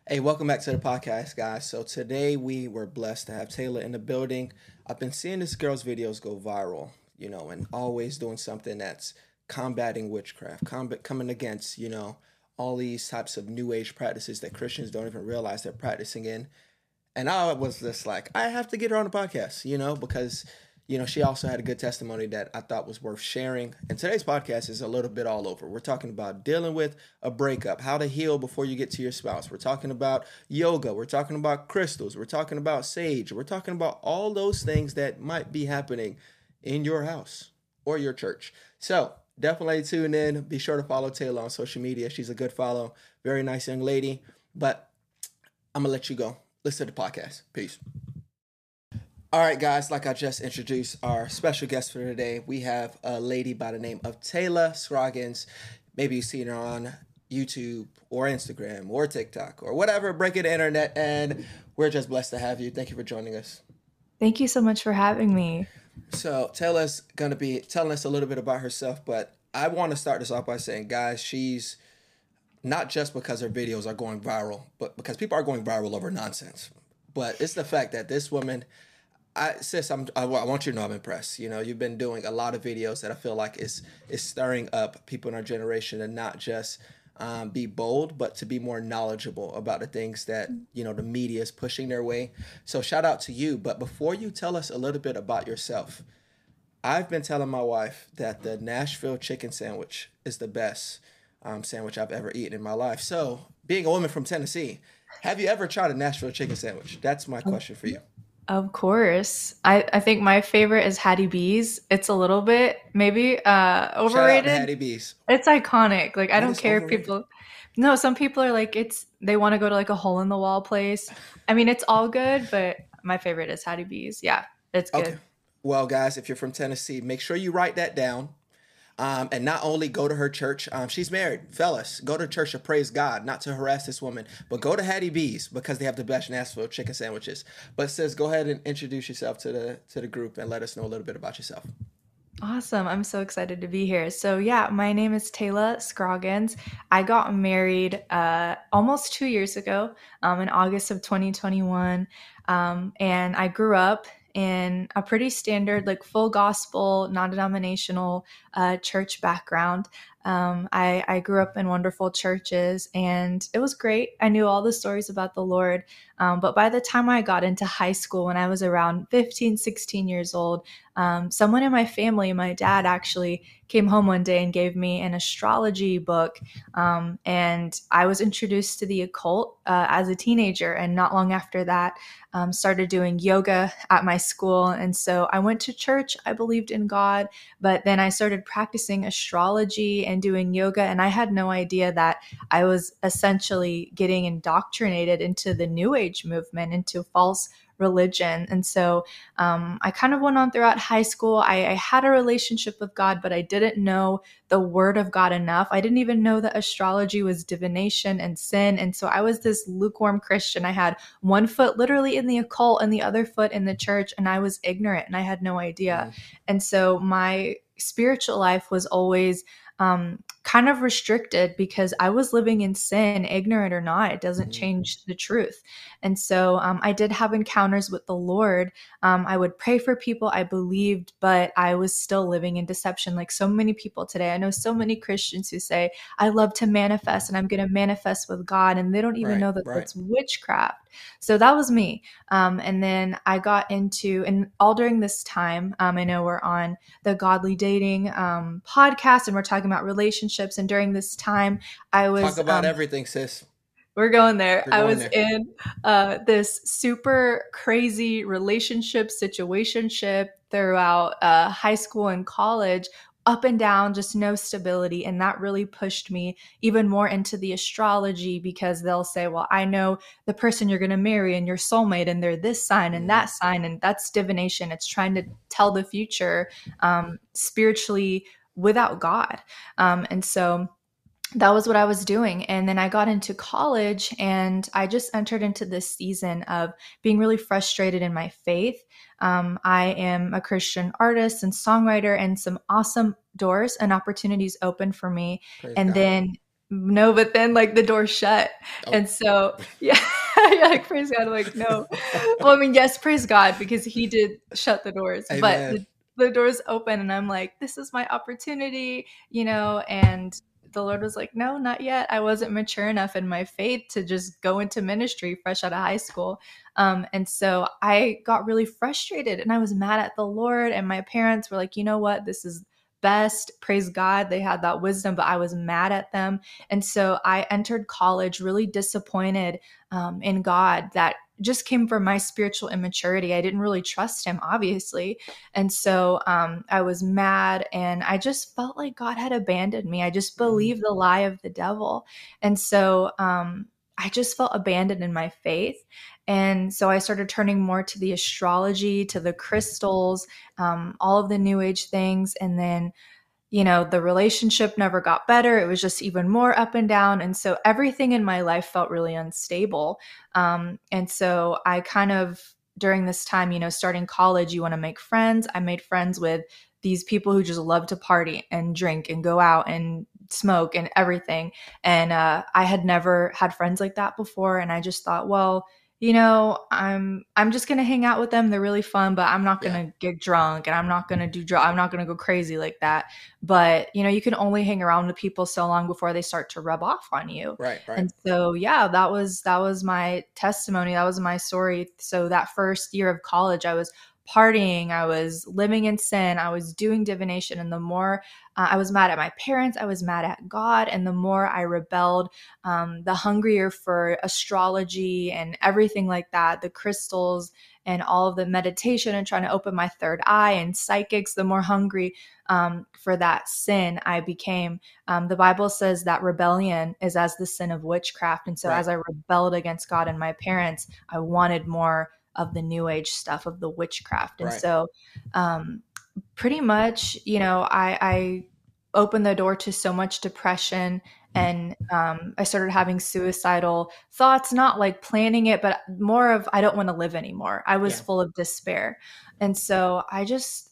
Hey, welcome back to the podcast, guys. So today we were blessed to have Taylor in the building. I've been seeing this girl's videos go viral, and always doing something that's combating witchcraft, coming against, all these types of new age practices that Christians don't even realize they're practicing in. And I was just like, I have to get her on the podcast, because she also had a good testimony that I thought was worth sharing. And today's podcast is a little bit all over. We're talking about dealing with a breakup, how to heal before you get to your spouse. We're talking about yoga. We're talking about crystals. We're talking about sage. We're talking about all those things that might be happening in your house or your church. So definitely tune in. Be sure to follow Taylor on social media. She's a good follow. Very nice young lady. But I'm going to let you go. Listen to the podcast. Peace. All right, guys, like I just introduced our special guest for today, we have a lady by the name of Taylor Scroggins. Maybe you've seen her on YouTube or Instagram or TikTok or whatever, breaking the internet, and we're just blessed to have you. Thank you for joining us. Thank you so much for having me. So, Taylor's going to be telling us a little bit about herself, but I want to start this off by saying, guys, she's not just because her videos are going viral, but because people are going viral over nonsense. But it's the fact that this woman, I want you to know I'm impressed. You've been doing a lot of videos that I feel like is stirring up people in our generation to not just be bold, but to be more knowledgeable about the things that the media is pushing their way. So shout out to you. But before you tell us a little bit about yourself, I've been telling my wife that the Nashville chicken sandwich is the best sandwich I've ever eaten in my life. So, being a woman from Tennessee, have you ever tried a Nashville chicken sandwich? That's my Of question for you. of course. I think my favorite is Hattie B's. It's a little bit maybe Shout out to overrated. Hattie B's. It's iconic. Like I What don't is care if overrated? people No, some people are like they want to go to like a hole in the wall place. I mean, it's all good, but my favorite is Hattie B's. Yeah, it's Okay. good. Well, guys, if you're from Tennessee, make sure you write that down. And not only go to her church, she's married. Fellas, go to church to praise God, not to harass this woman, but go to Hattie B's because they have the best Nashville chicken sandwiches. But sis, go ahead and introduce yourself to the group and let us know a little bit about yourself. Awesome. I'm so excited to be here. So, yeah, my name is Taylor Scroggins. I got married almost 2 years ago in August of 2021. And I grew up in a pretty standard, like full gospel, non denominational church background. I grew up in wonderful churches and it was great. I knew all the stories about the Lord. But by the time I got into high school, when I was around 15, 16 years old, someone in my family, my dad actually came home one day and gave me an astrology book. And I was introduced to the occult as a teenager. And not long after that, started doing yoga at my school. And so I went to church. I believed in God, but then I started practicing astrology and doing yoga. And I had no idea that I was essentially getting indoctrinated into the New Age movement, into false religion. And so I kind of went on throughout high school. I had a relationship with God, but I didn't know the word of God enough. I didn't even know that astrology was divination and sin. And so I was this lukewarm Christian. I had one foot literally in the occult and the other foot in the church, and I was ignorant and I had no idea. Mm, And so my spiritual life was always kind of restricted because I was living in sin, ignorant or not. It doesn't mm, change the truth. And so I did have encounters with the Lord. I would pray for people I believed, but I was still living in deception, like so many people today. I know so many Christians who say, I love to manifest and I'm going to manifest with God. And they don't even right, know that right. that's witchcraft. So that was me. And then I got into, and all during this time, I know we're on the Godly Dating podcast and we're talking about relationships. And during this time, I Talk was about everything, sis. we're going there. We're I going was there. in this super crazy relationship, situationship throughout high school and college, up and down, just no stability. And that really pushed me even more into the astrology because they'll say, well, I know the person you're going to marry and your soulmate, and they're this sign and Hmm. that sign. And that's divination. It's trying to tell the future spiritually without God. And so that was what I was doing. And then I got into college and I just entered into this season of being really frustrated in my faith. I am a Christian artist and songwriter, and some awesome doors and opportunities open for me. Praise And God. then no, but then like the door shut. Oh, And so, yeah, you're like, praise God. I'm like, no. Well, I mean, yes, praise God, because he did shut the doors, but amen. the doors open and I'm like, this is my opportunity, and the Lord was like, no, not yet. I wasn't mature enough in my faith to just go into ministry fresh out of high school. And so I got really frustrated and I was mad at the Lord. And my parents were like, you know what? This is best. Praise God. They had that wisdom, but I was mad at them. And so I entered college really disappointed in God. That just came from my spiritual immaturity. I didn't really trust him, obviously. And so I was mad and I just felt like God had abandoned me. I just believed the lie of the devil. And so I just felt abandoned in my faith. And so I started turning more to the astrology, to the crystals, all of the new age things. And then the relationship never got better. It was just even more up and down. And so everything in my life felt really unstable. And so I kind of, during this time, starting college, you want to make friends. I made friends with these people who just love to party and drink and go out and smoke and everything. And I had never had friends like that before. And I just thought, well, I'm just gonna hang out with them. They're really fun, but I'm not Yeah. gonna get drunk and I'm not gonna I'm not gonna go crazy like that. But you can only hang around with people so long before they start to rub off on you. Right. Right. And so yeah, that was my testimony. That was my story. So that first year of college, I was partying, I was living in sin, I was doing divination, and the more I was mad at my parents, I was mad at God, and the more I rebelled, the hungrier for astrology and everything like that, the crystals and all of the meditation and trying to open my third eye and psychics, the more hungry for that sin I became. The Bible says that rebellion is as the sin of witchcraft. And so Right. as I rebelled against God and my parents, I wanted more of the new age stuff, of the witchcraft. And Right. so pretty much, I opened the door to so much depression. And I started having suicidal thoughts, not like planning it, but more of, I don't want to live anymore. I was Yeah. full of despair. And so I just,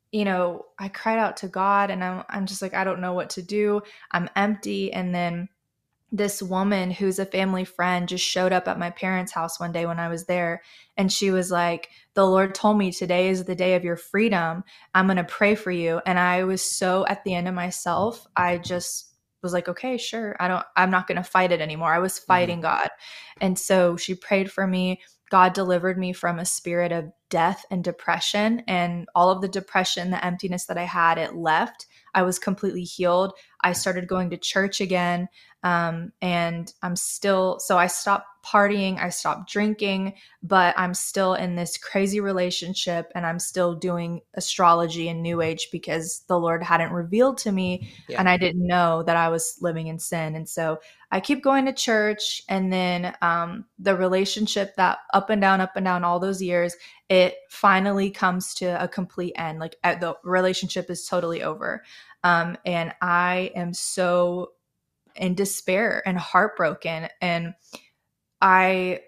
I cried out to God and I'm just like, I don't know what to do. I'm empty. And then this woman who's a family friend just showed up at my parents' house one day when I was there. And she was like, the Lord told me today is the day of your freedom. I'm going to pray for you. And I was so at the end of myself. I just was like, okay, sure. I'm not going to fight it anymore. I was Hmm. fighting God. And so she prayed for me. God delivered me from a spirit of death and depression, and all of the depression, the emptiness that I had, it left. I was completely healed. I started going to church again. And so I stopped partying, I stopped drinking, but I'm still in this crazy relationship and I'm still doing astrology and new age because the Lord hadn't revealed to me Yeah. and I didn't know that I was living in sin. And so I keep going to church, and then the relationship that up and down all those years, it finally comes to a complete end. Like the relationship is totally over. And I am so in despair and heartbroken. And I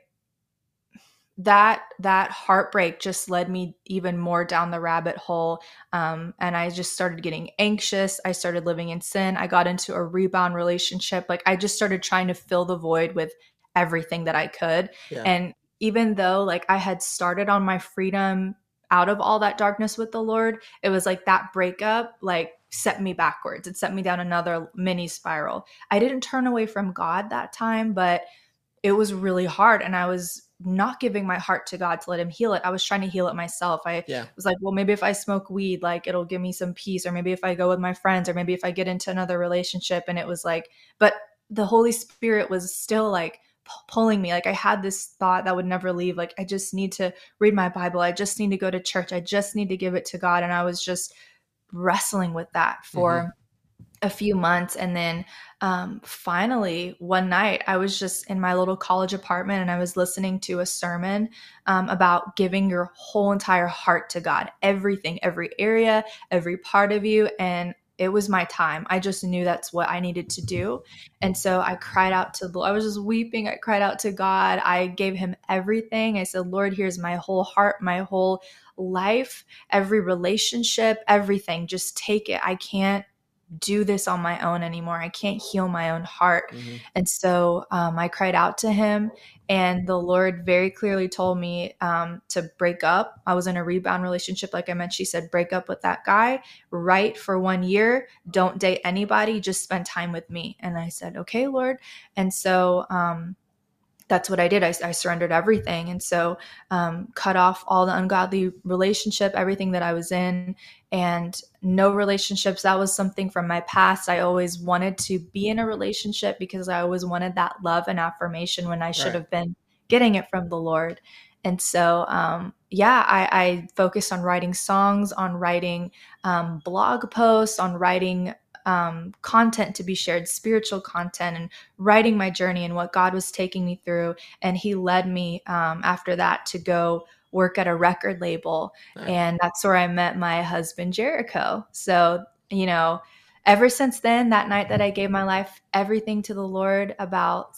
that heartbreak just led me even more down the rabbit hole. And I just started getting anxious. I started living in sin. I got into a rebound relationship. Like I just started trying to fill the void with everything that I could. Yeah. And even though like I had started on my freedom out of all that darkness with the Lord, it was like that breakup like set me backwards. It set me down another mini spiral. I didn't turn away from God that time, but it was really hard, and I was not giving my heart to God to let him heal it. I was trying to heal it myself. I Yeah. was like, well, maybe if I smoke weed, like it'll give me some peace, or maybe if I go with my friends, or maybe if I get into another relationship. And it was like, but the Holy Spirit was still like pulling me. Like I had this thought that would never leave. Like I just need to read my Bible. I just need to go to church. I just need to give it to God. And I was just wrestling with that Hmm. for a few months. And then finally, one night, I was just in my little college apartment and I was listening to a sermon about giving your whole entire heart to God, everything, every area, every part of you. And it was my time. I just knew that's what I needed to do. And so I cried out I was just weeping. I cried out to God. I gave him everything. I said, Lord, here's my whole heart, my whole life, every relationship, everything. Just take it. I can't do this on my own anymore. I can't heal my own heart. Mm-hmm. And so I cried out to him, and the Lord very clearly told me to break up. I was in a rebound relationship. Like I mentioned, she said, break up with that guy, write for 1 year, don't date anybody, just spend time with me. And I said, okay, Lord. And so that's what I did. I surrendered everything. And so cut off all the ungodly relationship, everything that I was in, and no relationships. That was something from my past. I always wanted to be in a relationship because I always wanted that love and affirmation when I should Right. have been getting it from the Lord. And so, I focused on writing songs, on writing blog posts, on writing content to be shared, spiritual content, and writing my journey and what God was taking me through. And He led me after that to go work at a record label. Nice. And that's where I met my husband, Jericho. So, ever since then, that night that I gave my life, everything to the Lord about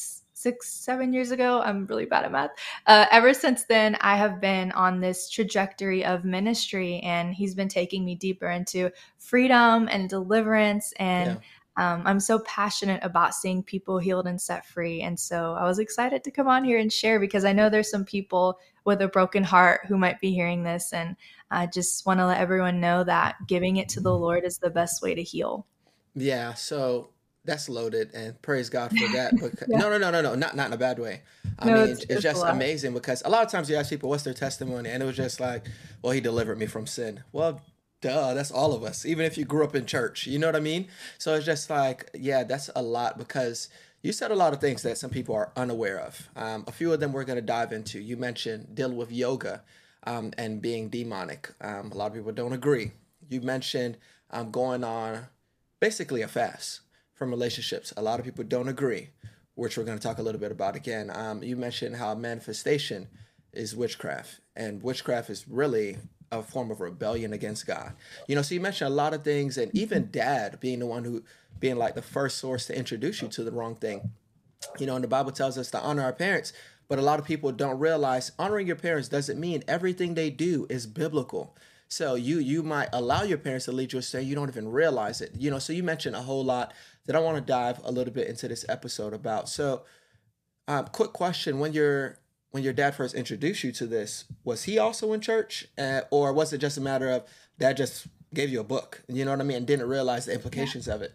7 years ago, I'm really bad at math. Ever since then, I have been on this trajectory of ministry, and He's been taking me deeper into freedom and deliverance. And Yeah. I'm so passionate about seeing people healed and set free. And so I was excited to come on here and share, because I know there's some people with a broken heart who might be hearing this. And I just want to let everyone know that giving it to the Lord is the best way to heal. Yeah, so that's loaded, and praise God for that. But Yeah. no, not in a bad way. I No, mean, it's it's a just lot. amazing because a lot of times you ask people what's their testimony, and it was just like, well, He delivered me from sin. Well, duh, that's all of us, even if you grew up in church. You know what I mean? So it's just like, yeah, that's a lot because you said a lot of things that some people are unaware of. A few of them we're going to dive into. You mentioned dealing with yoga and being demonic. A lot of people don't agree. You mentioned going on basically a fast from relationships. A lot of people don't agree, which we're going to talk a little bit about again. You mentioned how manifestation is witchcraft, and witchcraft is really a form of rebellion against God. So you mentioned a lot of things, and even dad being the one who being like the first source to introduce you to the wrong thing. And the Bible tells us to honor our parents, but a lot of people don't realize honoring your parents doesn't mean everything they do is biblical. So you might allow your parents to lead you astray. You don't even realize it. So you mentioned a whole lot that I want to dive a little bit into this episode about. So, quick question: when your dad first introduced you to this, was he also in church, or was it just a matter of dad just gave you a book? You know what I mean, and didn't realize the Yeah. implications of it?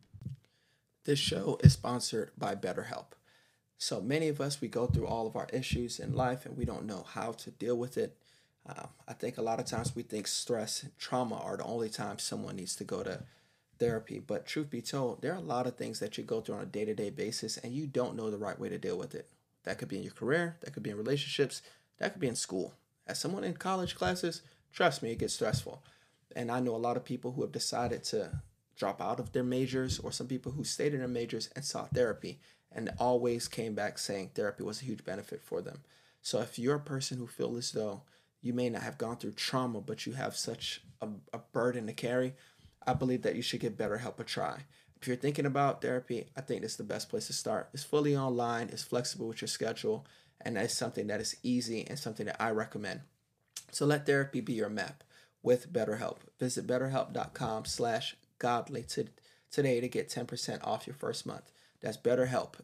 This show is sponsored by BetterHelp. So many of us, we go through all of our issues in life and we don't know how to deal with it. I think a lot of times we think stress and trauma are the only time someone needs to go to therapy. But truth be told, there are a lot of things that you go through on a day to day basis and you don't know the right way to deal with it. That could be in your career, that could be in relationships, that could be in school. As someone in college classes, trust me, it gets stressful. And I know a lot of people who have decided to drop out of their majors, or some people who stayed in their majors and sought therapy and always came back saying therapy was a huge benefit for them. So if you're a person who feels as though you may not have gone through trauma, but you have such a burden to carry, I believe that you should give BetterHelp a try. If you're thinking about therapy, I think it's the best place to start. It's fully online, it's flexible with your schedule, and it's something that is easy and something that I recommend. So let therapy be your map with BetterHelp. Visit betterhelp.com/godly today to get 10% off your first month. That's BetterHelp,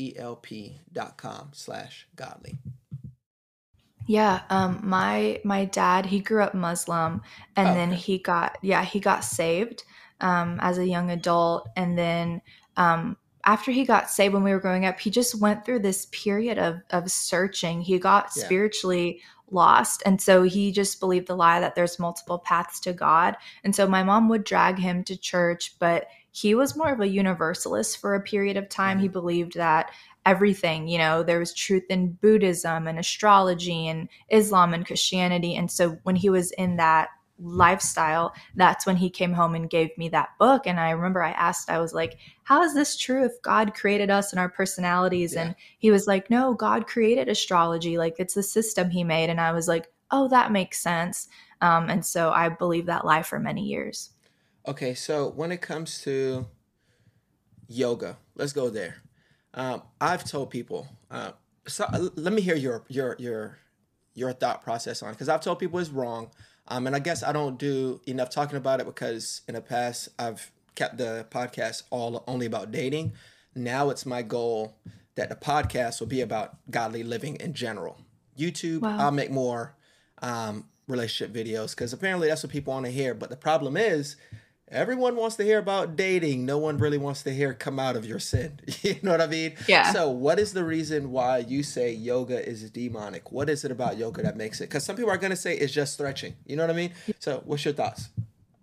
HELP.com/godly. Yeah, my dad, he grew up Muslim, and Oh, then okay. he got saved as a young adult. And then after he got saved, when we were growing up, he just went through this period of searching. He got Yeah. spiritually lost, and so he just believed the lie that there's multiple paths to God. And so my mom would drag him to church, but he was more of a universalist for a period of time. He Hmm. believed that everything, there was truth in Buddhism and astrology and Islam and Christianity. And so when he was in that lifestyle, that's when he came home and gave me that book. And I remember I was like, how is this true if God created us and our personalities? Yeah. And he was like, no, God created astrology. Like, it's a system He made. And I was like, oh, that makes sense. And so I believed that lie for many years. Okay, so when it comes to yoga, let's go there. I've told people. Let me hear your thought process on it, because I've told people it's wrong. And I guess I don't do enough talking about it because in the past I've kept the podcast all only about dating. Now it's my goal that the podcast will be about godly living in general. YouTube, Wow. I'll make more relationship videos because apparently that's what people want to hear. But the problem is, everyone wants to hear about dating. No one really wants to hear come out of your sin. You know what I mean? Yeah. So, what is the reason why you say yoga is demonic? What is it about yoga that makes it? Because some people are going to say it's just stretching. You know what I mean? So, what's your thoughts?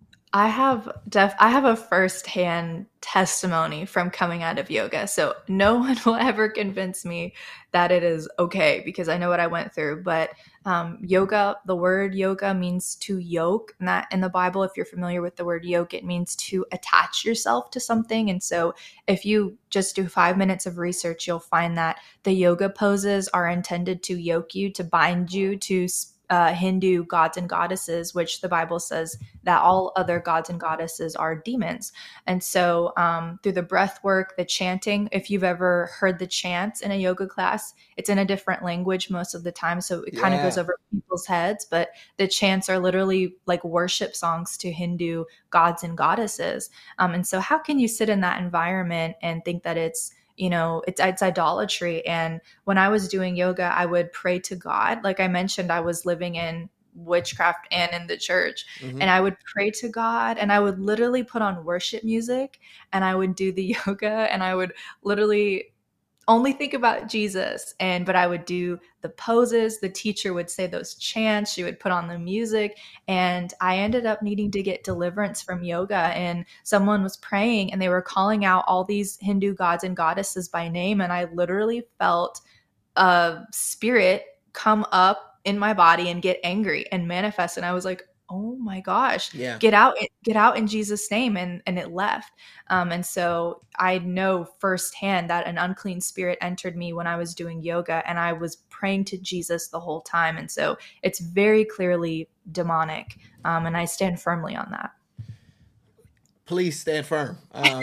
I have a firsthand testimony from coming out of yoga. So no one will ever convince me that it is okay because I know what I went through. But yoga, the word yoga means to yoke. And that in the Bible, if you're familiar with the word yoke, it means to attach yourself to something. And so if you just do 5 minutes of research, you'll find that the yoga poses are intended to yoke you, to bind you to Hindu gods and goddesses, which the Bible says that all other gods and goddesses are demons. And so, through the breath work, the chanting, if you've ever heard the chants in a yoga class, it's in a different language most of the time. So it kind of goes Yeah. over people's heads, but the chants are literally like worship songs to Hindu gods and goddesses. And so, how can you sit in that environment and think that it's idolatry? And when I was doing yoga, I would pray to God. Like I mentioned, I was living in witchcraft and in the church. Hmm. And I would pray to God and I would literally put on worship music and I would do the yoga and I would literally only think about Jesus. But I would do the poses. The teacher would say those chants. She would put on the music. And I ended up needing to get deliverance from yoga. And someone was praying and they were calling out all these Hindu gods and goddesses by name. And I literally felt a spirit come up in my body and get angry and manifest. And I was like, oh my gosh, Yeah. get out in Jesus' name. And it left. And so I know firsthand that an unclean spirit entered me when I was doing yoga and I was praying to Jesus the whole time. And so it's very clearly demonic. And I stand firmly on that. Please stand firm.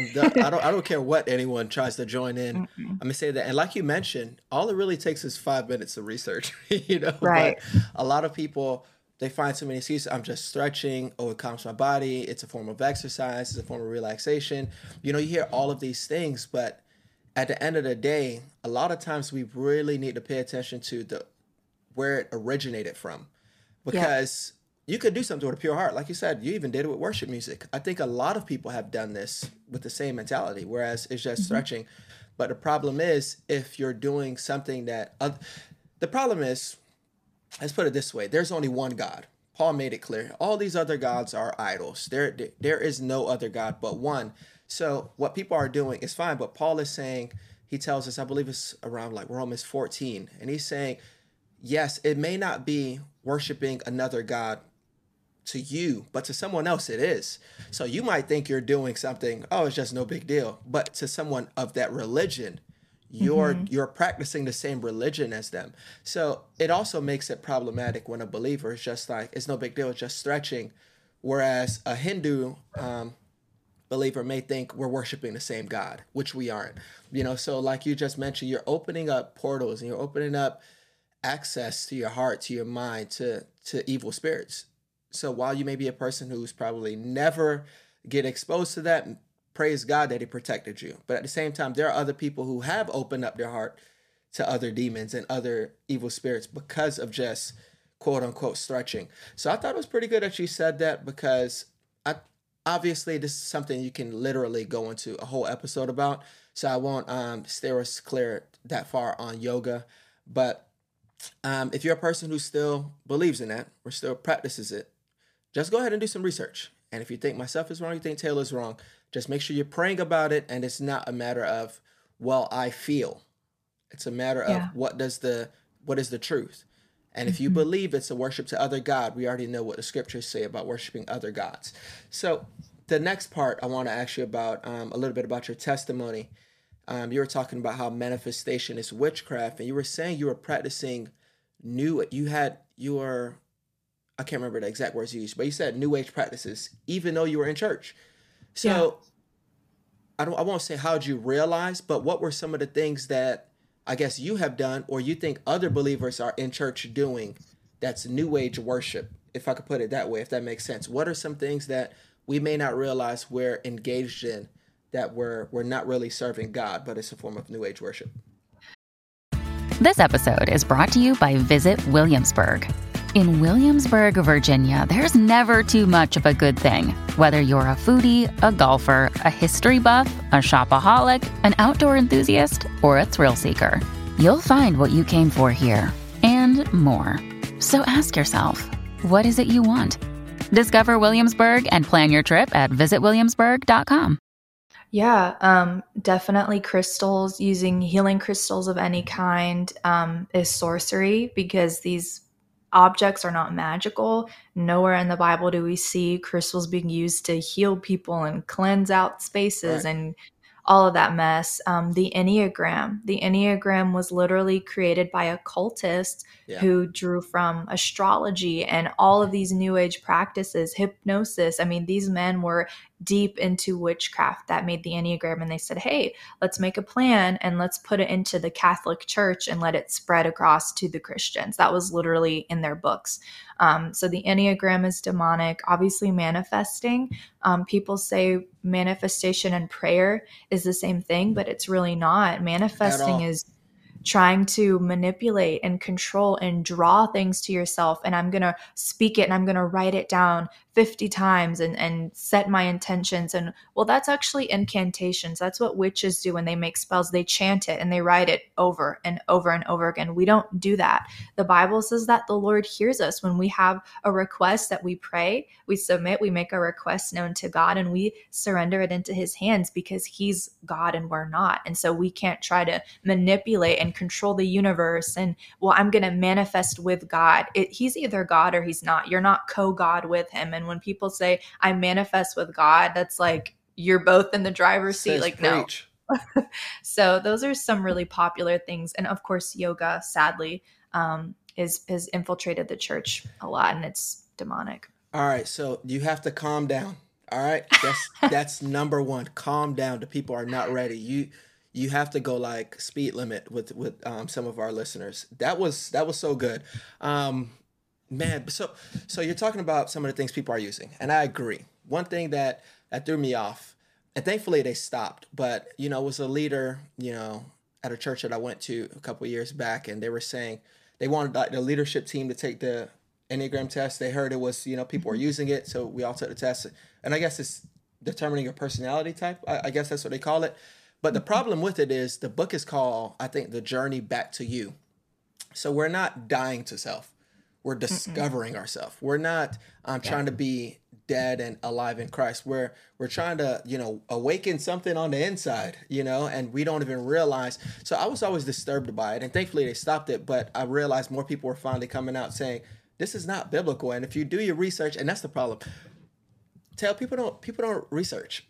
I don't care what anyone tries to join in. Mm-mm. I'm gonna say that, and like you mentioned, all it really takes is 5 minutes of research, you know. Right. But a lot of people they find so many excuses. I'm just stretching. Oh, it calms my body. It's a form of exercise. It's a form of relaxation. You know, you hear all of these things, but at the end of the day, a lot of times we really need to pay attention to the where it originated from Yep. because you could do something with a pure heart. Like you said, you even did it with worship music. I think a lot of people have done this with the same mentality, whereas it's just Mhm. stretching. But the problem is, if you're doing something the problem is, let's put it this way: there's only one God. Paul made it clear. All these other gods are idols. There is no other God but one. So what people are doing is fine, but Paul is saying, he tells us, I believe it's around like Romans 14, and he's saying, yes, it may not be worshiping another God to you, but to someone else it is. So you might think you're doing something, oh, it's just no big deal. But to someone of that religion, Mhm. you're practicing the same religion as them. So it also makes it problematic when a believer is just like, it's no big deal, it's just stretching. Whereas a Hindu believer may think we're worshiping the same God, which we aren't. You know, so like you just mentioned, you're opening up portals and you're opening up access to your heart, to your mind, to evil spirits. So while you may be a person who's probably never get exposed to that, praise God that He protected you. But at the same time, there are other people who have opened up their heart to other demons and other evil spirits because of just quote unquote stretching. So I thought it was pretty good that you said that because I obviously this is something you can literally go into a whole episode about. So I won't steer us clear that far on yoga. But if you're a person who still believes in that or still practices it, just go ahead and do some research. And if you think myself is wrong, you think Taylor's wrong, just make sure you're praying about it. And it's not a matter of, well, I feel. It's a matter of Yeah. what is the truth. And if you Mhm. believe it's a worship to other God, we already know what the scriptures say about worshiping other gods. So the next part I want to ask you about a little bit about your testimony. You were talking about how manifestation is witchcraft, and you were saying you were practicing you were I can't remember the exact words you used, but you said new age practices, even though you were in church. Yeah. So I won't say how'd you realize, but what were some of the things that I guess you have done or you think other believers are in church doing that's new age worship, if I could put it that way, if that makes sense. What are some things that we may not realize we're engaged in, that we're not really serving God, but it's a form of New Age worship. This episode is brought to you by Visit Williamsburg. In Williamsburg, Virginia, there's never too much of a good thing. Whether you're a foodie, a golfer, a history buff, a shopaholic, an outdoor enthusiast, or a thrill seeker, you'll find what you came for here and more. So ask yourself, what is it you want? Discover Williamsburg and plan your trip at visitwilliamsburg.com. Yeah, definitely crystals, using healing crystals of any kind is sorcery, because these objects are not magical. Nowhere in the Bible do we see crystals being used to heal people and cleanse out spaces and all of that mess. The Enneagram was literally created by occultists who drew from astrology and all of these new age practices, hypnosis. I mean, these men were deep into witchcraft that made the Enneagram, and they said, hey, let's make a plan and let's put it into the Catholic Church and let it spread across to the Christians. That was literally in their books. So the Enneagram is demonic. Obviously, manifesting. People say manifestation and prayer is the same thing, but it's really not. Manifesting is trying to manipulate and control and draw things to yourself. And I'm going to speak it and I'm going to write it down 50 times and set my intentions. And well, that's actually incantations. That's what witches do when they make spells. They chant it and they write it over and over and over again. We don't do that. The Bible says that the Lord hears us when we have a request that we pray, we submit, we make our request known to God, and we surrender it into his hands, because he's God and we're not. And so we can't try to manipulate and control the universe and, well, I'm going to manifest with God. He's either God or he's not. You're not co-God with him. And when people say I manifest with God, that's like you're both in the driver's seat. Like, preach. No. So those are some really popular things. And of course, yoga, sadly, is infiltrated the church a lot, and it's demonic. All right. So you have to calm down. All right. That's number one. Calm down. The people are not ready. You have to go like speed limit with some of our listeners. That was so good. Man, so you're talking about some of the things people are using, and I agree. One thing that threw me off, and thankfully they stopped, but was a leader, at a church that I went to a couple of years back, and they were saying they wanted the leadership team to take the Enneagram test. They heard it was, people were using it, so we all took the test, and I guess it's determining your personality type. I guess that's what they call it. But the problem with it is the book is called, I think, The Journey Back to You. So we're not dying to self. We're discovering ourselves. We're not trying to be dead and alive in Christ. We're trying to, awaken something on the inside, and we don't even realize. So I was always disturbed by it, and thankfully they stopped it. But I realized more people were finally coming out saying, this is not biblical. And if you do your research, and that's the problem. People don't research,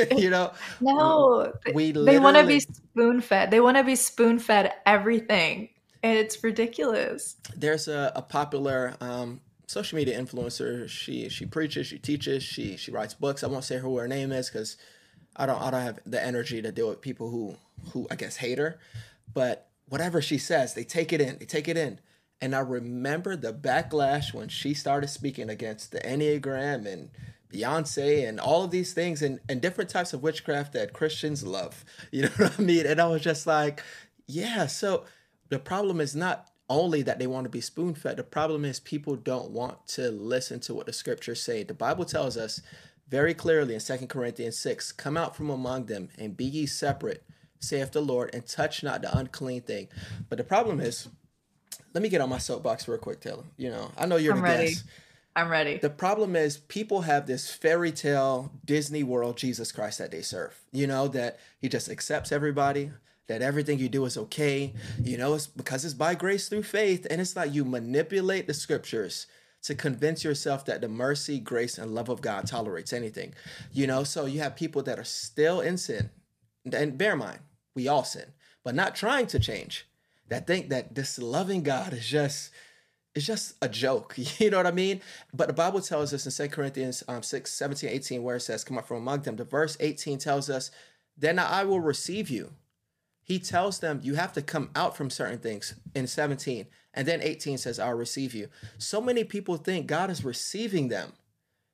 No, they want to be spoon fed. They want to be spoon fed everything. And it's ridiculous. There's a popular social media influencer. She preaches, she teaches, she writes books. I won't say who her name is because I don't have the energy to deal with people who I guess hate her. But whatever she says, they take it in. And I remember the backlash when she started speaking against the Enneagram and Beyonce and all of these things and different types of witchcraft that Christians love. You know what I mean? And I was just like, yeah, so the problem is not only that they want to be spoon-fed. The problem is people don't want to listen to what the scriptures say. The Bible tells us very clearly in 2 Corinthians 6, come out from among them and be ye separate, saith the Lord, and touch not the unclean thing. But the problem is, let me get on my soapbox real quick, Taylor. I know you're the guest. I'm ready. The problem is people have this fairy tale Disney World Jesus Christ that they serve, that he just accepts everybody, that everything you do is okay. It's because it's by grace through faith. And it's like you manipulate the scriptures to convince yourself that the mercy, grace, and love of God tolerates anything. So you have people that are still in sin. And bear in mind, we all sin, but not trying to change. That think that this loving God is just a joke. You know what I mean? But the Bible tells us in 2 Corinthians 6, 17, 18, where it says, come up from among them. The verse 18 tells us, then I will receive you. He tells them you have to come out from certain things in 17. And then 18 says, I'll receive you. So many people think God is receiving them.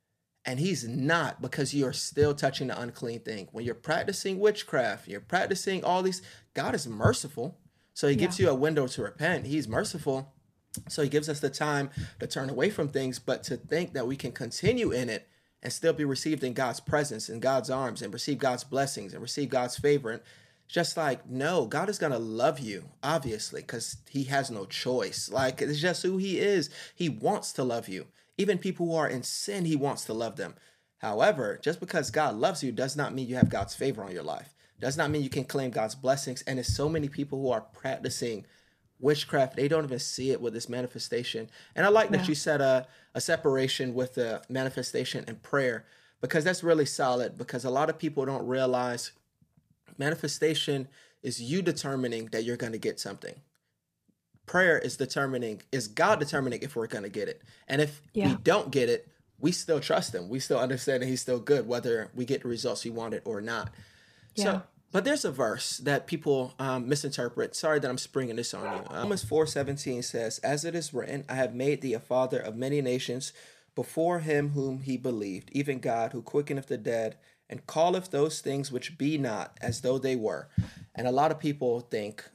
And he's not, because you're still touching the unclean thing. When you're practicing witchcraft, you're practicing all these, God is merciful. So he gives you a window to repent. He's merciful. So he gives us the time to turn away from things, but to think that we can continue in it and still be received in God's presence, in God's arms, and receive God's blessings and receive God's favor. And just like, no, God is going to love you, obviously, because he has no choice. Like, it's just who he is. He wants to love you. Even people who are in sin, he wants to love them. However, just because God loves you does not mean you have God's favor on your life. Does not mean you can claim God's blessings. And there's so many people who are practicing witchcraft. They don't even see it with this manifestation. And I like that you said a separation with the manifestation and prayer, because that's really solid, because a lot of people don't realize manifestation is you determining that you're going to get something. Prayer is God determining if we're going to get it. And if we don't get it, we still trust him. We still understand that he's still good, whether we get the results we wanted or not. Yeah. So, but there's a verse that people misinterpret. Sorry that I'm springing this on you. Romans 4:17 says, as it is written, I have made thee a father of many nations before him whom he believed, even God who quickeneth the dead and calleth those things which be not as though they were. And a lot of people think,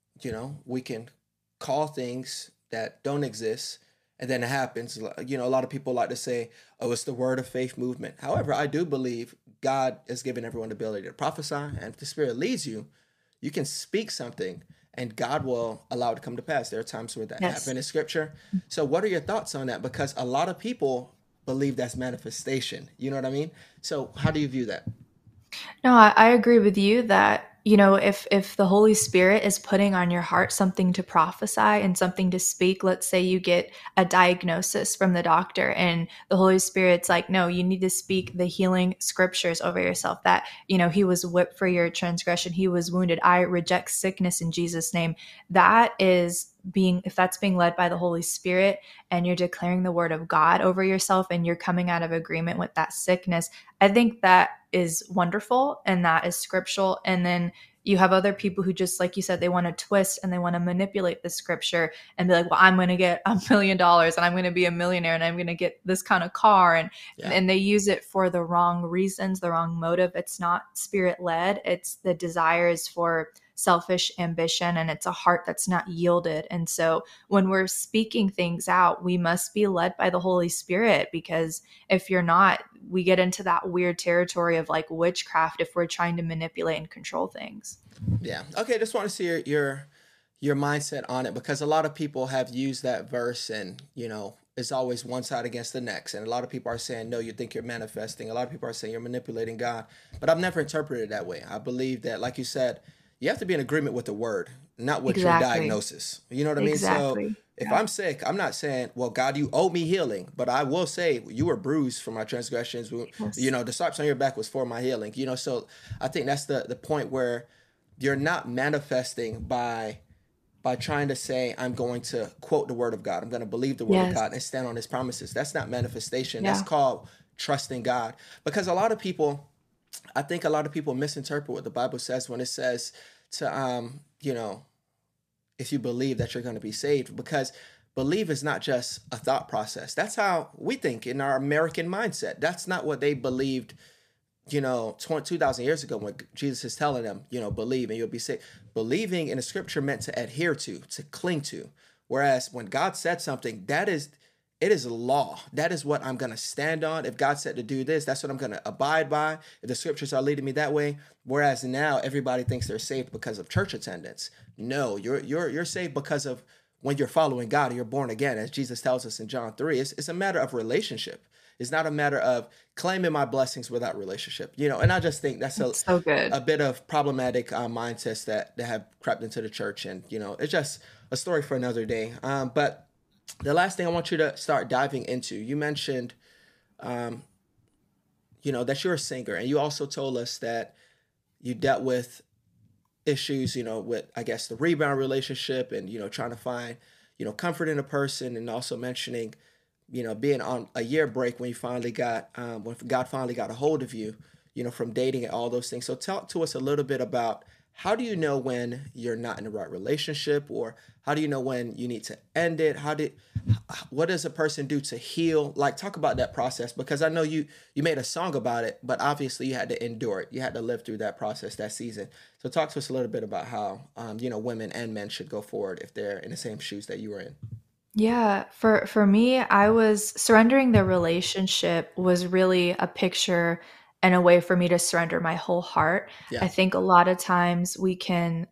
we can call things that don't exist, and then it happens. A lot of people like to say, oh, it's the word of faith movement. However, I do believe God has given everyone the ability to prophesy, and if the Spirit leads you, you can speak something, and God will allow it to come to pass. There are times where that happened in Scripture. So what are your thoughts on that? Because a lot of people believe that's manifestation. You know what I mean? So how do you view that? No, I agree with you that, if the Holy Spirit is putting on your heart something to prophesy and something to speak, let's say you get a diagnosis from the doctor and the Holy Spirit's like, no, you need to speak the healing scriptures over yourself, that, he was whipped for your transgression. He was wounded. I reject sickness in Jesus' name. That is if that's being led by the Holy Spirit and you're declaring the word of God over yourself and you're coming out of agreement with that sickness, I think that is wonderful and that is scriptural. And then you have other people who just, like you said, they want to twist and they want to manipulate the scripture and be like, well, I'm going to get $1 million and I'm going to be a millionaire and I'm going to get this kind of car. And they use it for the wrong reasons, the wrong motive. It's not spirit led. It's the desires for selfish ambition, and it's a heart that's not yielded. And so when we're speaking things out, we must be led by the Holy Spirit, because if you're not, we get into that weird territory of like witchcraft if we're trying to manipulate and control things. Yeah. Okay. Just want to see your mindset on it, because a lot of people have used that verse and, it's always one side against the next. And a lot of people are saying, no, you think you're manifesting. A lot of people are saying you're manipulating God, but I've never interpreted it that way. I believe that, like you said, you have to be in agreement with the word, not with your diagnosis. You know what I mean? So if I'm sick, I'm not saying, well, God, you owe me healing, but I will say you were bruised for my transgressions. The stripes on your back was for my healing. So I think that's the point where you're not manifesting by trying to say, I'm going to quote the word of God. I'm going to believe the word of God and stand on his promises. That's not manifestation. That's called trusting God. Because I think a lot of people misinterpret what the Bible says when it says to, if you believe that you're going to be saved, because believe is not just a thought process. That's how we think in our American mindset. That's not what they believed, 2,000 years ago when Jesus is telling them, believe and you'll be saved. Believing in the scripture meant to adhere to cling to. Whereas when God said something, it is a law. That is what I'm going to stand on. If God said to do this, that's what I'm going to abide by. If the scriptures are leading me that way. Whereas now everybody thinks they're saved because of church attendance. No, you're saved because of when you're following God and you're born again, as Jesus tells us in John 3. It's a matter of relationship. It's not a matter of claiming my blessings without relationship. And I just think that's so good. A bit of problematic mindsets that have crept into the church. And, it's just a story for another day. But the last thing I want you to start diving into, you mentioned, that you're a singer, and you also told us that you dealt with issues, with, I guess, the rebound relationship and, trying to find, comfort in a person, and also mentioning, being on a year break when you finally got, when God finally got a hold of you, from dating and all those things. So talk to us a little bit about how do you know when you're not in the right relationship, or how do you know when you need to end it? What does a person do to heal? Like, talk about that process, because I know you made a song about it, but obviously you had to endure it. You had to live through that process, that season. So talk to us a little bit about how women and men should go forward if they're in the same shoes that you were in. Yeah, for me, I was surrendering the relationship was really a picture and a way for me to surrender my whole heart. I Yeah. think a lot of times we can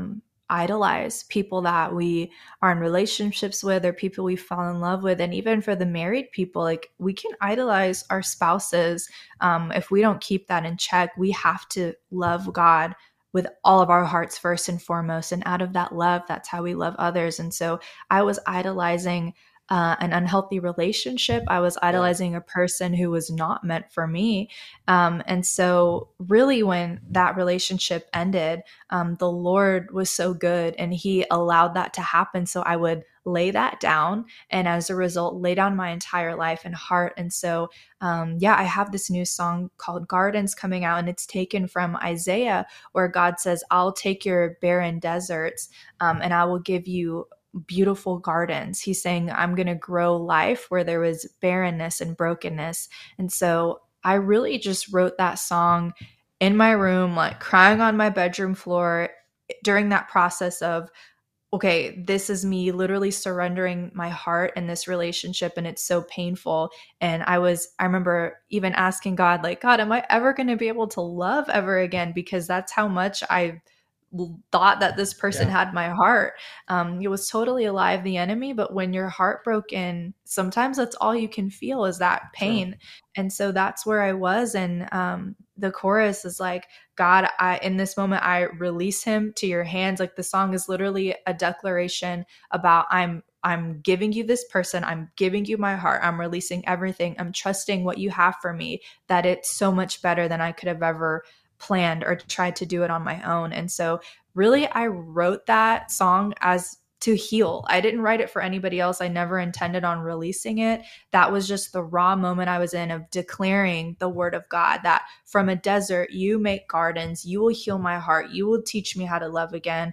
idolize people that we are in relationships with or people we fall in love with. And even for the married people, like we can idolize our spouses. If we don't keep that in check, we have to love God with all of our hearts first and foremost. And out of that love, that's how we love others. And so I was idolizing an unhealthy relationship. I was Yeah. idolizing a person who was not meant for me. And so, really, when that relationship ended, the Lord was so good and He allowed that to happen. So, I would lay that down and as a result, lay down my entire life and heart. And so, yeah, I have this new song called Gardens coming out, and it's taken from Isaiah, where God says, I'll take your barren deserts and I will give you beautiful gardens. He's saying, I'm going to grow life where there was barrenness and brokenness. And so I really just wrote that song in my room, like crying on my bedroom floor during that process of, okay, this is me literally surrendering my heart in this relationship and it's so painful. And I remember even asking God, like, God, am I ever going to be able to love ever again? Because that's how much I thought that this person Yeah. had my heart. It was totally alive, the enemy. But when you're heartbroken, sometimes that's all you can feel is that True. pain. And so that's where I was. And the chorus is like, God, in this moment, I release him to your hands. Like the song is literally a declaration about I'm giving you this person. I'm giving you my heart. I'm releasing everything. I'm trusting what you have for me, that it's so much better than I could have ever planned or tried to do it on my own. And so really I wrote that song as to heal. I didn't write it for anybody else. I never intended on releasing it. That was just the raw moment I was in of declaring the word of God, that from a desert, you make gardens, you will heal my heart, you will teach me how to love again.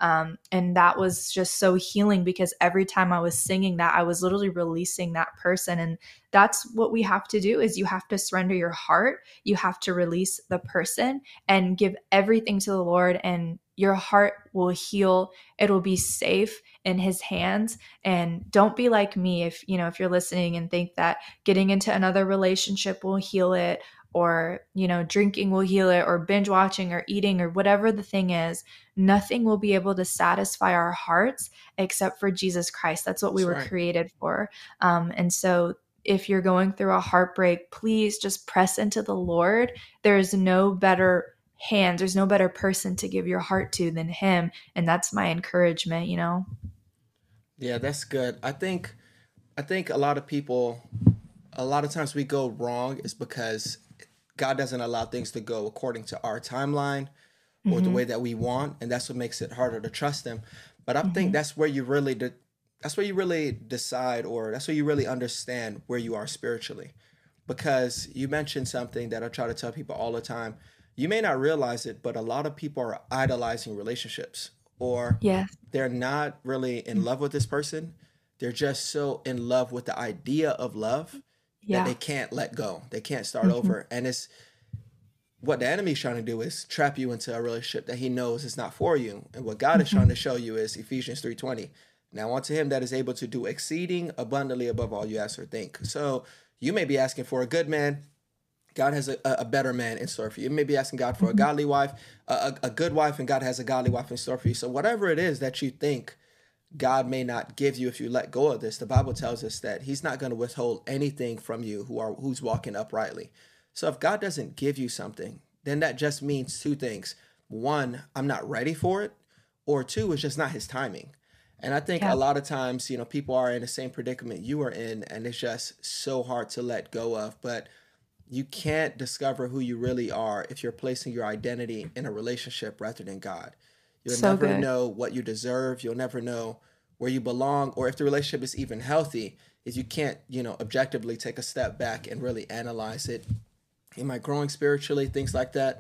And that was just so healing, because every time I was singing that, I was literally releasing that person. And that's what we have to do, is you have to surrender your heart. You have to release the person and give everything to the Lord, and your heart will heal. It'll be safe in his hands. And don't be like me if you're listening and think that getting into another relationship will heal it, or drinking will heal it, or binge watching or eating or whatever the thing is. Nothing will be able to satisfy our hearts except for Jesus Christ. That's what we That's were right. created for. And so if you're going through a heartbreak, please just press into the Lord. There's no better hands, there's no better person to give your heart to than him. And that's my encouragement. Yeah, that's good. I think a lot of people, a lot of times we go wrong is because God doesn't allow things to go according to our timeline or the Hmm. way that we want, and that's what makes it harder to trust him. But I think Hmm. that's where you really decide, or that's where you really understand where you are spiritually. Because you mentioned something that I try to tell people all the time. You may not realize it, but a lot of people are idolizing relationships, or Yes. they're not really in love with this person. They're just so in love with the idea of love that Yeah. they can't let go. They can't start Hmm. over. And it's what the enemy's trying to do is trap you into a relationship that he knows is not for you. And what God is trying to Hmm. show you is Ephesians 3:20. Now unto him that is able to do exceeding abundantly above all you ask or think. So you may be asking for a good man. God has a better man in store for you. You may be asking God for a Hmm. godly wife, a good wife, and God has a godly wife in store for you. So whatever it is that you think God may not give you if you let go of this, the Bible tells us that he's not going to withhold anything from you who's walking uprightly. So if God doesn't give you something, then that just means two things. One, I'm not ready for it, or two, it's just not his timing. And I think a Yeah. lot of times, people are in the same predicament you are in, and it's just so hard to let go of. But you can't discover who you really are if you're placing your identity in a relationship rather than God. You'll So never good. know what you deserve. You'll never know where you belong, or if the relationship is even healthy, if you can't, objectively take a step back and really analyze it. Am I growing spiritually? Things like that.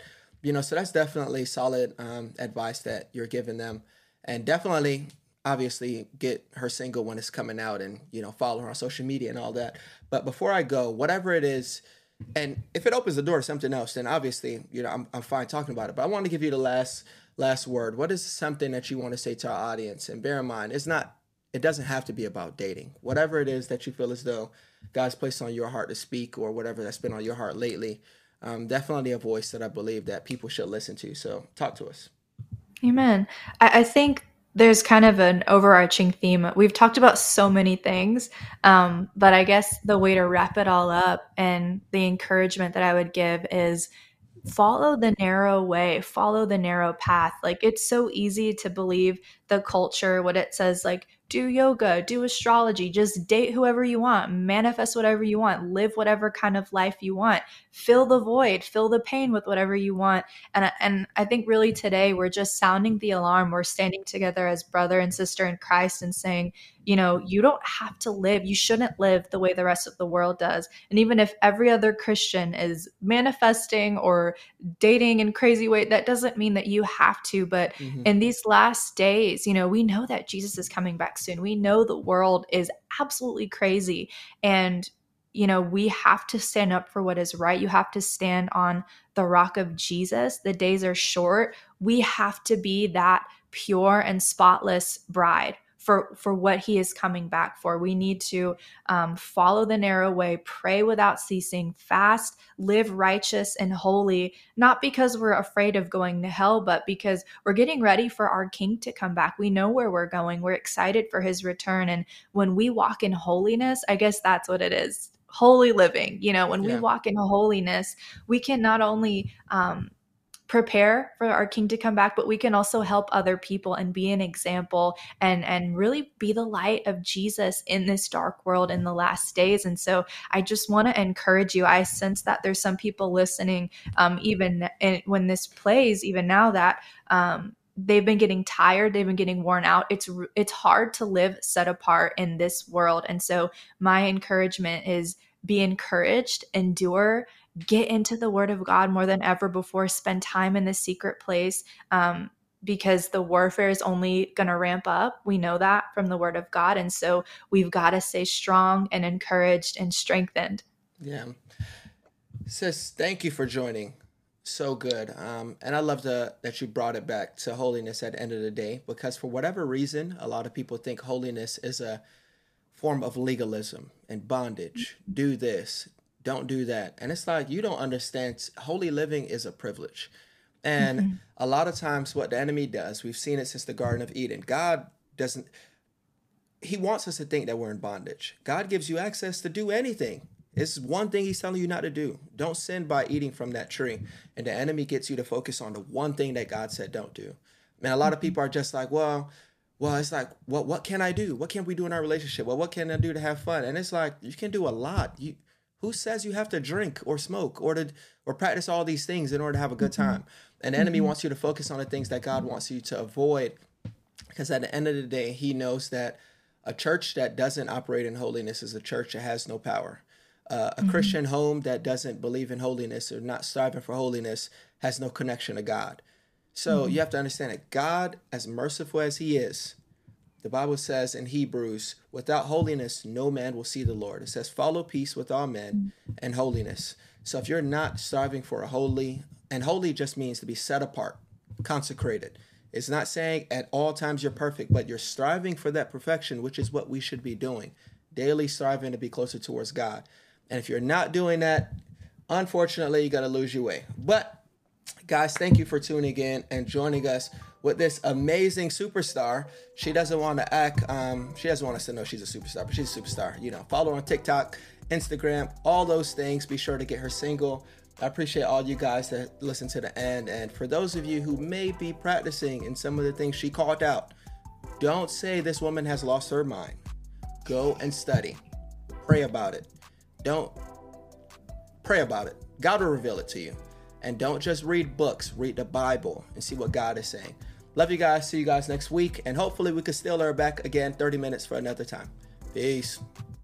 So that's definitely solid advice that you're giving them. And definitely, obviously, get her single when it's coming out and, follow her on social media and all that. But before I go, whatever it is, and if it opens the door to something else, then obviously, I'm fine talking about it. But I want to give you the last word. What is something that you want to say to our audience? And bear in mind, it doesn't have to be about dating. Whatever it is that you feel as though God's placed on your heart to speak, or whatever that's been on your heart lately, definitely a voice that I believe that people should listen to. So talk to us. Amen. I think there's kind of an overarching theme. We've talked about so many things, but I guess the way to wrap it all up and the encouragement that I would give is follow the narrow way, follow the narrow path. Like, it's so easy to believe the culture, what it says, like, do yoga, do astrology, just date whoever you want, manifest whatever you want, live whatever kind of life you want, fill the void, fill the pain with whatever you want. And I think really today we're just sounding the alarm. We're standing together as brother and sister in Christ and saying, you don't have to live, you shouldn't live the way the rest of the world does. And even if every other Christian is manifesting or dating in crazy way, that doesn't mean that you have to. But in these last days, we know that Jesus is coming back soon. We know the world is absolutely crazy. And, we have to stand up for what is right. You have to stand on the rock of Jesus. The days are short. We have to be that pure and spotless bride for what he is coming back for. We need to follow the narrow way, pray without ceasing, fast, live righteous and holy, not because we're afraid of going to hell, but because we're getting ready for our King to come back. We know where we're going. We're excited for his return. And when we walk in holiness, I guess that's what it is. Holy living. When we walk in holiness, we can not only prepare for our King to come back, but we can also help other people and be an example and really be the light of Jesus in this dark world in the last days. And so I just want to encourage you. I sense that there's some people listening, even when this plays, even now, that they've been getting tired, they've been getting worn out. It's hard to live set apart in this world. And so my encouragement is be encouraged, endure, get into the Word of God more than ever before, spend time in the secret place, because the warfare is only going to ramp up. We know that from the Word of God. And so we've got to stay strong and encouraged and strengthened. Yeah. Sis, thank you for joining. So good. And I love that you brought it back to holiness at the end of the day, because for whatever reason, a lot of people think holiness is a form of legalism and bondage. Do this, don't do that. And it's like, you don't understand. Holy living is a privilege. And a lot of times what the enemy does, we've seen it since the Garden of Eden. He wants us to think that we're in bondage. God gives you access to do anything. It's one thing he's telling you not to do. Don't sin by eating from that tree. And the enemy gets you to focus on the one thing that God said don't do. Man, a lot of people are just like, well, it's like, what can I do? What can we do in our relationship? Well, what can I do to have fun? And it's like, you can do a lot. Who says you have to drink or smoke or practice all these things in order to have a good time? And the enemy wants you to focus on the things that God wants you to avoid, because at the end of the day, he knows that a church that doesn't operate in holiness is a church that has no power. A Christian home that doesn't believe in holiness or not striving for holiness has no connection to God. So you have to understand that God, as merciful as he is, the Bible says in Hebrews, without holiness, no man will see the Lord. It says, follow peace with all men and holiness. So if you're not striving for a holy, and holy just means to be set apart, consecrated. It's not saying at all times you're perfect, but you're striving for that perfection, which is what we should be doing. Daily striving to be closer towards God. And if you're not doing that, unfortunately, you're going to lose your way. But guys, thank you for tuning in and joining us with this amazing superstar. She doesn't want to act, she doesn't want us to know she's a superstar, but she's a superstar. Follow her on TikTok, Instagram, all those things. Be sure to get her single. I appreciate all you guys that listen to the end. And for those of you who may be practicing in some of the things she called out, don't say this woman has lost her mind. Go and study. Pray about it. Pray about it. God will reveal it to you. And don't just read books, read the Bible and see what God is saying. Love you guys. See you guys next week. And hopefully we can steal her back again 30 minutes for another time. Peace.